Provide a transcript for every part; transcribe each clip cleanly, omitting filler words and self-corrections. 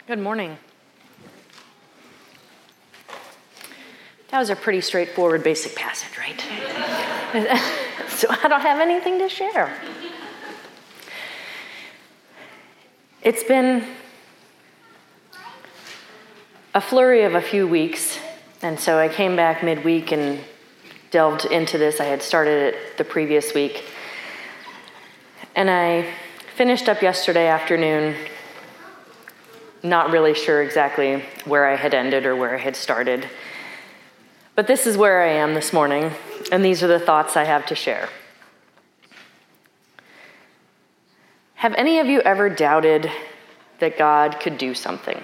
Good morning. That was a pretty straightforward basic passage, right? So I don't have anything to share. It's been a flurry of a few weeks, and so I came back midweek and delved into this. I had started it the previous week. And I finished up yesterday afternoon, not really sure exactly where I had ended or where I had started. But this is where I am this morning, and these are the thoughts I have to share. Have any of you ever doubted that God could do something?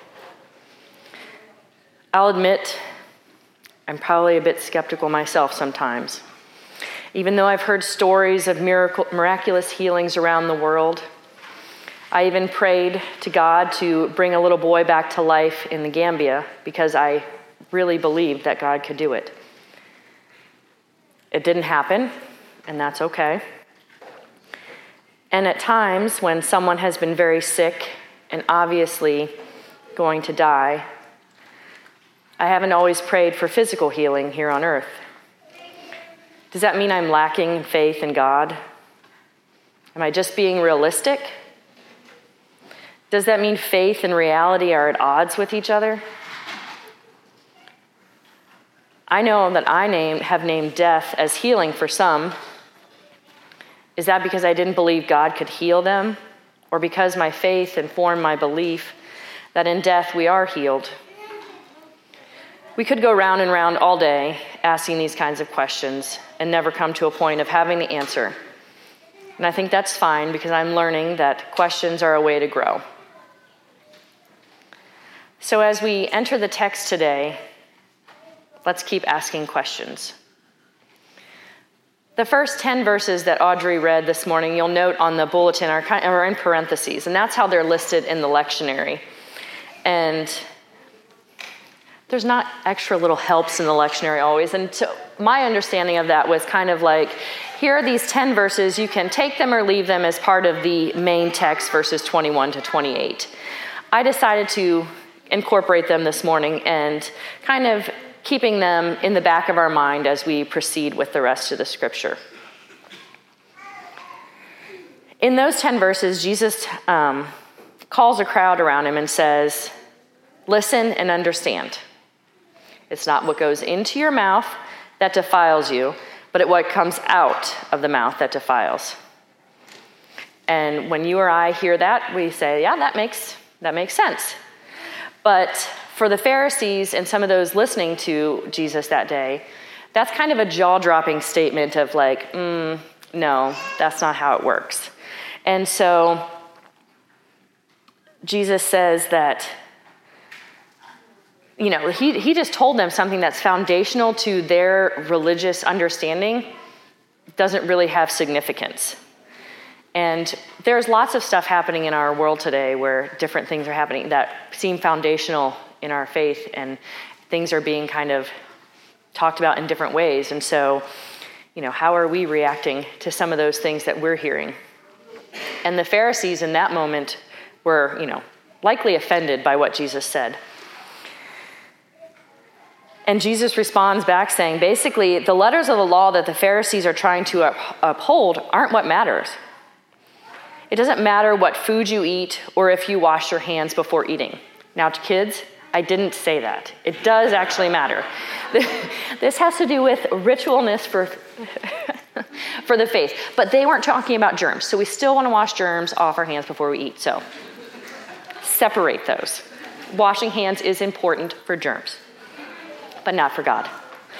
I'll admit, I'm probably a bit skeptical myself sometimes. Even though I've heard stories of miraculous healings around the world, I even prayed to God to bring a little boy back to life in the Gambia because I really believed that God could do it. It didn't happen, and that's okay. And at times when someone has been very sick and obviously going to die, I haven't always prayed for physical healing here on earth. Does that mean I'm lacking faith in God? Am I just being realistic? Does that mean faith and reality are at odds with each other? I know that I have named death as healing for some. Is that because I didn't believe God could heal them? Or because my faith informed my belief that in death we are healed? We could go round and round all day asking these kinds of questions and never come to a point of having the answer. And I think that's fine because I'm learning that questions are a way to grow. So as we enter the text today, let's keep asking questions. The first 10 verses that Audrey read this morning, you'll note on the bulletin, are in parentheses, and that's how they're listed in the lectionary. And there's not extra little helps in the lectionary always. And so my understanding of that was kind of like, here are these 10 verses, you can take them or leave them as part of the main text, verses 21 to 28. I decided to incorporate them this morning and kind of keeping them in the back of our mind as we proceed with the rest of the scripture. In those 10 verses, Jesus calls a crowd around him and says, listen and understand. It's not what goes into your mouth that defiles you, but what comes out of the mouth that defiles. And when you or I hear that, we say, yeah, that makes sense. But for the Pharisees and some of those listening to Jesus that day, that's kind of a jaw-dropping statement of like, no, that's not how it works. And so Jesus says that, he just told them something that's foundational to their religious understanding doesn't really have significance. And there's lots of stuff happening in our world today where different things are happening that seem foundational in our faith, and things are being kind of talked about in different ways. And so, how are we reacting to some of those things that we're hearing? And the Pharisees in that moment were, likely offended by what Jesus said. And Jesus responds back saying, basically, the letters of the law that the Pharisees are trying to uphold aren't what matters. It doesn't matter what food you eat or if you wash your hands before eating. Now, to kids, I didn't say that. It does actually matter. This has to do with ritualness for the faith. But they weren't talking about germs. So we still want to wash germs off our hands before we eat. So separate those. Washing hands is important for germs, but not for God.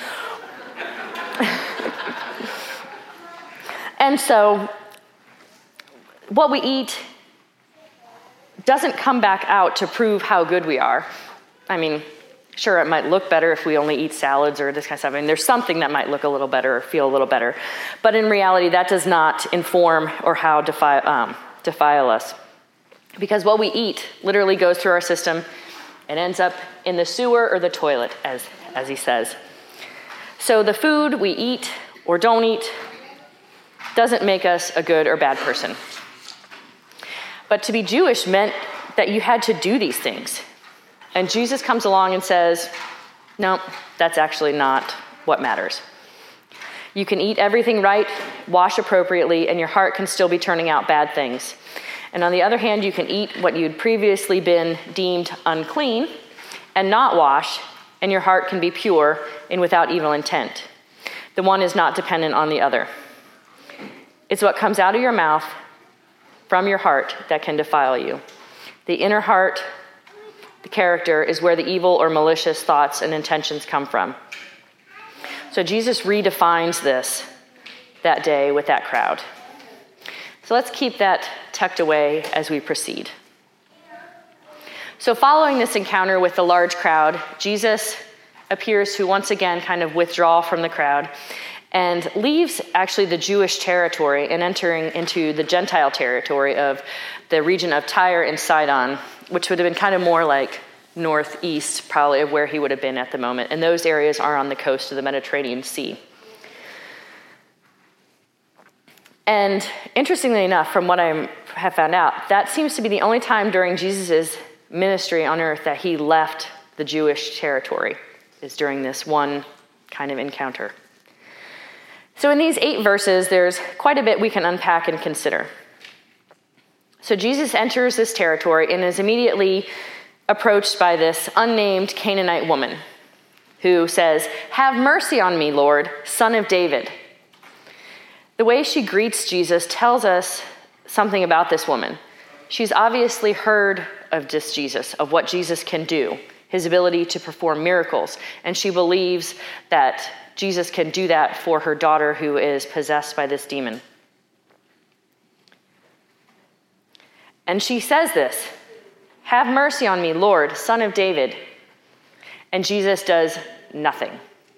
And so what we eat doesn't come back out to prove how good we are. I mean, sure, it might look better if we only eat salads or this kind of stuff. I mean, there's something that might look a little better or feel a little better. But in reality, that does not inform or how defile us. Because what we eat literally goes through our system and ends up in the sewer or the toilet, as he says. So the food we eat or don't eat doesn't make us a good or bad person. But to be Jewish meant that you had to do these things. And Jesus comes along and says, no, that's actually not what matters. You can eat everything right, wash appropriately, and your heart can still be turning out bad things. And on the other hand, you can eat what you'd previously been deemed unclean and not wash, and your heart can be pure and without evil intent. The one is not dependent on the other. It's what comes out of your mouth from your heart that can defile you. The inner heart, the character, is where the evil or malicious thoughts and intentions come from. So Jesus redefines this that day with that crowd. So let's keep that tucked away as we proceed. So following this encounter with the large crowd, Jesus appears to once again kind of withdraw from the crowd and leaves actually the Jewish territory and entering into the Gentile territory of the region of Tyre and Sidon, which would have been kind of more like northeast probably of where he would have been at the moment. And those areas are on the coast of the Mediterranean Sea. And interestingly enough, from what I have found out, that seems to be the only time during Jesus' ministry on earth that he left the Jewish territory, is during this one kind of encounter. So in these 8 verses, there's quite a bit we can unpack and consider. So Jesus enters this territory and is immediately approached by this unnamed Canaanite woman who says, "Have mercy on me, Lord, Son of David." The way she greets Jesus tells us something about this woman. She's obviously heard of this Jesus, of what Jesus can do, his ability to perform miracles, and she believes that Jesus can do that for her daughter who is possessed by this demon. And she says this, "Have mercy on me, Lord, Son of David." And Jesus does nothing.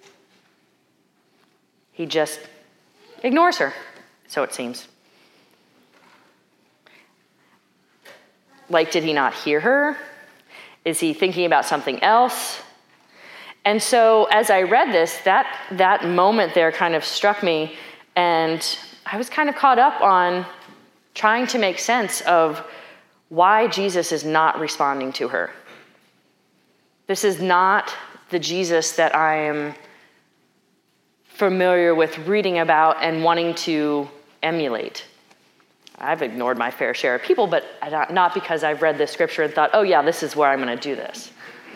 He just ignores her, so it seems. Like, did he not hear her? Is he thinking about something else? And so as I read this, that moment there kind of struck me, and I was kind of caught up on trying to make sense of why Jesus is not responding to her. This is not the Jesus that I am familiar with reading about and wanting to emulate. I've ignored my fair share of people, but not because I've read this scripture and thought, oh yeah, this is where I'm going to do this.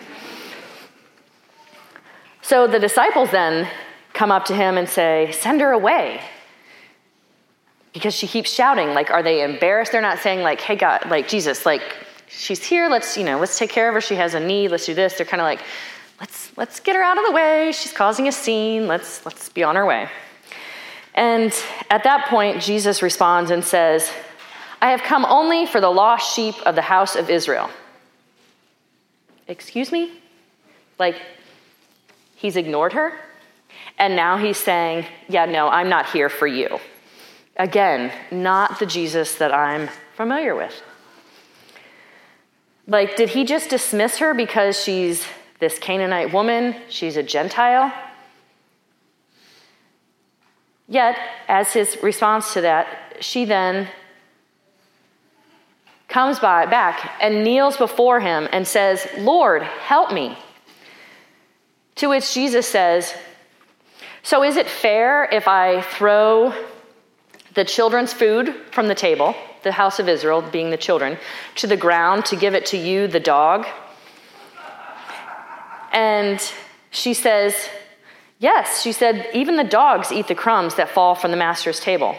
So the disciples then come up to him and say, "Send her away." Because she keeps shouting. Like, are they embarrassed? They're not saying like, "Hey God, like Jesus, like she's here. Let's take care of her. She has a need. Let's do this." They're kind of like, let's get her out of the way. She's causing a scene. Let's be on our way. And at that point, Jesus responds and says, "I have come only for the lost sheep of the house of Israel." Excuse me? Like, he's ignored her, and now he's saying, yeah, no, I'm not here for you. Again, not the Jesus that I'm familiar with. Like, did he just dismiss her because she's this Canaanite woman? She's a Gentile? Yet, as his response to that, she then comes back and kneels before him and says, "Lord, help me." To which Jesus says, "So is it fair if I throw the children's food from the table," the house of Israel being the children, "to the ground to give it to you, the dog?" And she says, yes. She said, "Even the dogs eat the crumbs that fall from the master's table."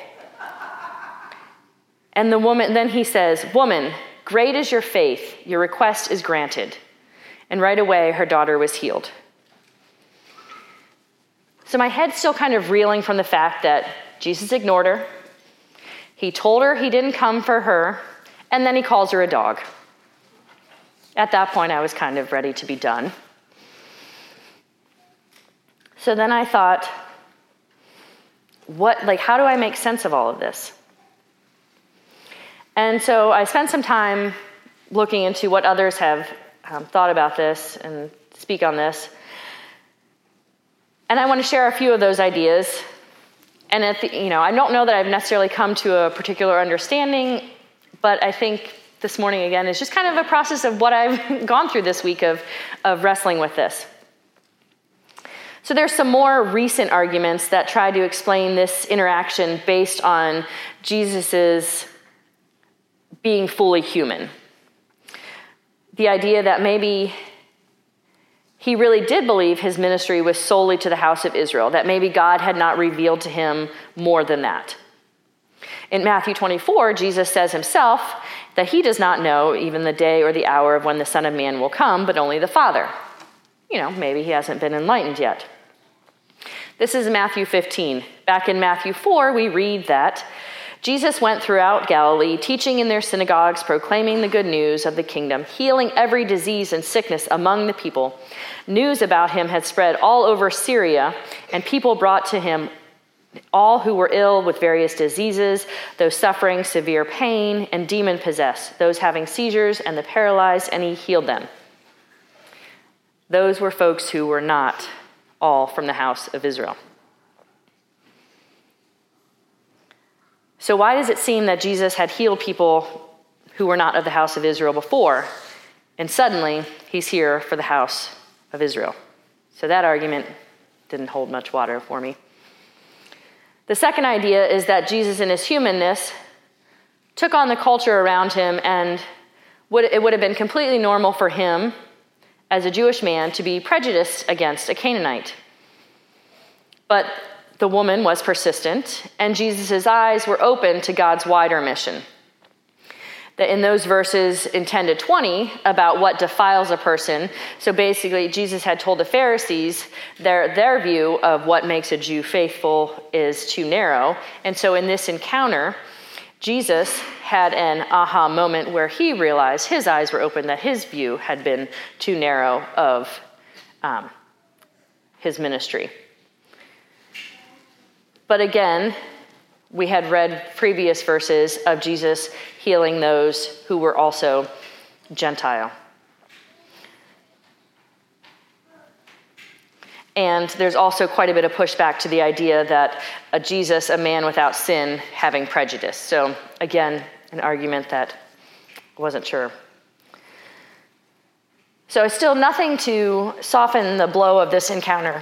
And then he says, "Woman, great is your faith. Your request is granted." And right away, her daughter was healed. So my head's still kind of reeling from the fact that Jesus ignored her. He told her he didn't come for her, and then he calls her a dog. At that point, I was kind of ready to be done. So then I thought, how do I make sense of all of this? And so I spent some time looking into what others have thought about this and speak on this. And I want to share a few of those ideas. And I don't know that I've necessarily come to a particular understanding, but I think this morning again is just kind of a process of what I've gone through this week of wrestling with this. So there's some more recent arguments that try to explain this interaction based on Jesus's being fully human. The idea that maybe he really did believe his ministry was solely to the house of Israel, that maybe God had not revealed to him more than that. In Matthew 24, Jesus says himself that he does not know even the day or the hour of when the Son of Man will come, but only the Father. Maybe he hasn't been enlightened yet. This is Matthew 15. Back in Matthew 4, we read that Jesus went throughout Galilee, teaching in their synagogues, proclaiming the good news of the kingdom, healing every disease and sickness among the people. News about him had spread all over Syria, and people brought to him all who were ill with various diseases, those suffering severe pain and demon-possessed, those having seizures and the paralyzed, and he healed them. Those were folks who were not all from the house of Israel. So why does it seem that Jesus had healed people who were not of the house of Israel before, and suddenly he's here for the house of Israel? So that argument didn't hold much water for me. The second idea is that Jesus in his humanness took on the culture around him, and it would have been completely normal for him as a Jewish man to be prejudiced against a Canaanite. But the woman was persistent, and Jesus' eyes were open to God's wider mission. That in those verses in 10 to 20 about what defiles a person, so basically Jesus had told the Pharisees their view of what makes a Jew faithful is too narrow. And so in this encounter, Jesus had an aha moment where he realized his eyes were open, that his view had been too narrow of his ministry. But again, we had read previous verses of Jesus healing those who were also Gentile. And there's also quite a bit of pushback to the idea that Jesus, a man without sin, having prejudice. So again, an argument that I wasn't sure. So still nothing to soften the blow of this encounter.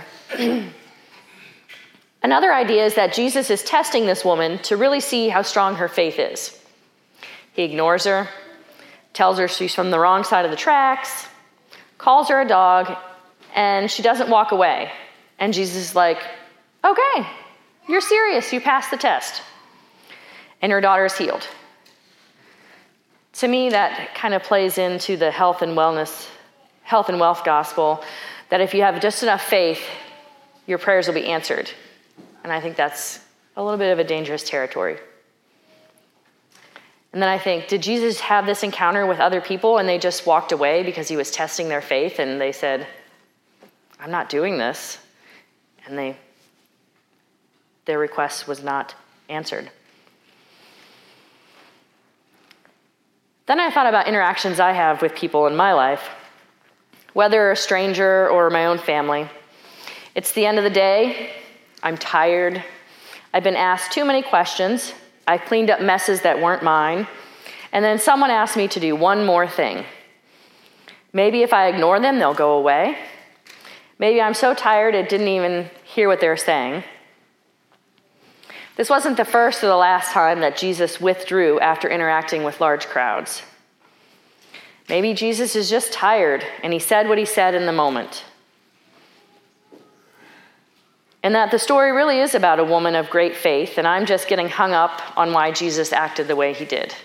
Another idea is that Jesus is testing this woman to really see how strong her faith is. He ignores her, tells her she's from the wrong side of the tracks, calls her a dog, and she doesn't walk away. And Jesus is like, okay, you're serious, you passed the test. And her daughter is healed. To me, that kind of plays into the health and wealth gospel, that if you have just enough faith, your prayers will be answered. And I think that's a little bit of a dangerous territory. And then I think, did Jesus have this encounter with other people and they just walked away because he was testing their faith and they said, I'm not doing this? And their request was not answered. Then I thought about interactions I have with people in my life, whether a stranger or my own family. It's the end of the day. I'm tired. I've been asked too many questions. I cleaned up messes that weren't mine. And then someone asked me to do one more thing. Maybe if I ignore them, they'll go away. Maybe I'm so tired I didn't even hear what they were saying. This wasn't the first or the last time that Jesus withdrew after interacting with large crowds. Maybe Jesus is just tired and he said what he said in the moment. And that the story really is about a woman of great faith, and I'm just getting hung up on why Jesus acted the way he did.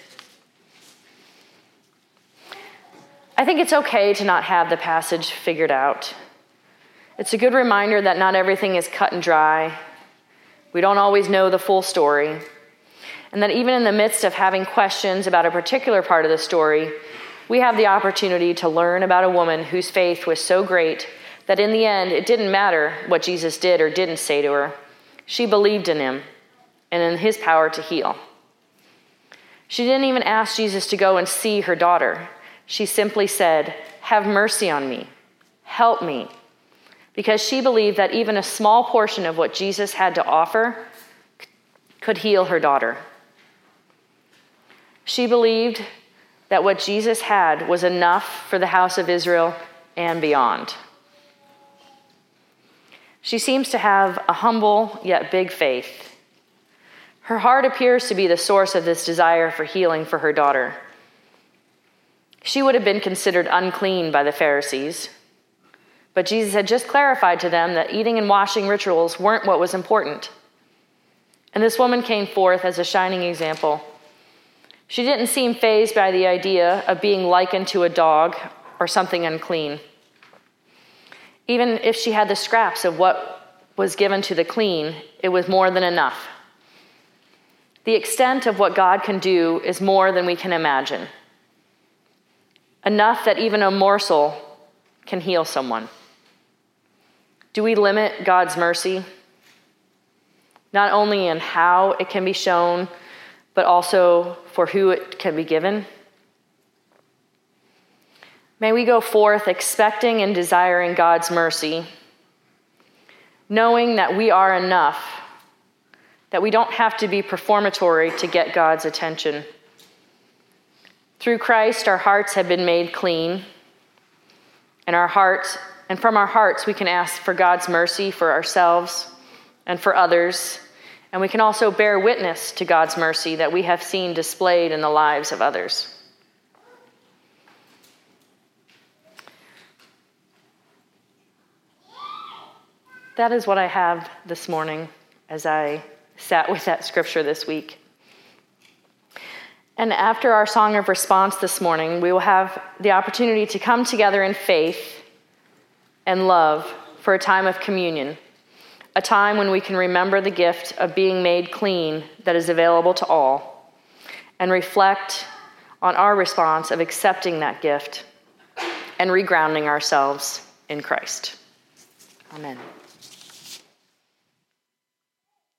I think it's okay to not have the passage figured out. It's a good reminder that not everything is cut and dry. We don't always know the full story. And that even in the midst of having questions about a particular part of the story, we have the opportunity to learn about a woman whose faith was so great that in the end, it didn't matter what Jesus did or didn't say to her. She believed in him and in his power to heal. She didn't even ask Jesus to go and see her daughter. She simply said, "Have mercy on me, help me," because she believed that even a small portion of what Jesus had to offer could heal her daughter. She believed that what Jesus had was enough for the house of Israel and beyond. She seems to have a humble yet big faith. Her heart appears to be the source of this desire for healing for her daughter. She would have been considered unclean by the Pharisees, but Jesus had just clarified to them that eating and washing rituals weren't what was important. And this woman came forth as a shining example. She didn't seem fazed by the idea of being likened to a dog or something unclean. Even if she had the scraps of what was given to the clean, it was more than enough. The extent of what God can do is more than we can imagine. Enough that even a morsel can heal someone. Do we limit God's mercy? Not only in how it can be shown, but also for who it can be given? May we go forth expecting and desiring God's mercy, knowing that we are enough, that we don't have to be performatory to get God's attention. Through Christ, our hearts have been made clean, and from our hearts we can ask for God's mercy for ourselves and for others, and we can also bear witness to God's mercy that we have seen displayed in the lives of others. That is what I have this morning as I sat with that scripture this week. And after our song of response this morning, we will have the opportunity to come together in faith and love for a time of communion, a time when we can remember the gift of being made clean that is available to all, and reflect on our response of accepting that gift and regrounding ourselves in Christ. Amen.